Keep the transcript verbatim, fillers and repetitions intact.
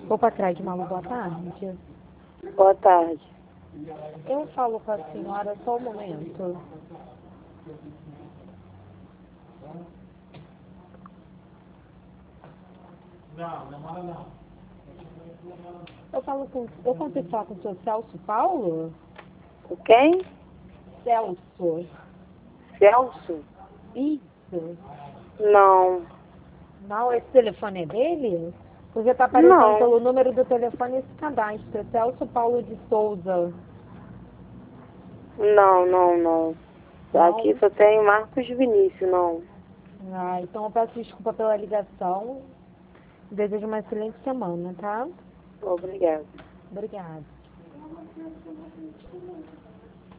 Vou para trás de Malu, boa tarde. Boa tarde. Eu falo com a senhora só um momento. Eu falo com. Eu consigo falar com o senhor Celso Paulo? O quem? Celso. Celso? Isso. Não. Não, esse telefone é dele? Porque tá aparecendo Não. pelo número do telefone esse cadastro. Celso Paulo de Souza. Não, não, não. Não? Aqui só tem Marcos Vinícius, não. Ah, então eu peço desculpa pela ligação. Desejo uma excelente semana, tá? Obrigada. Obrigada.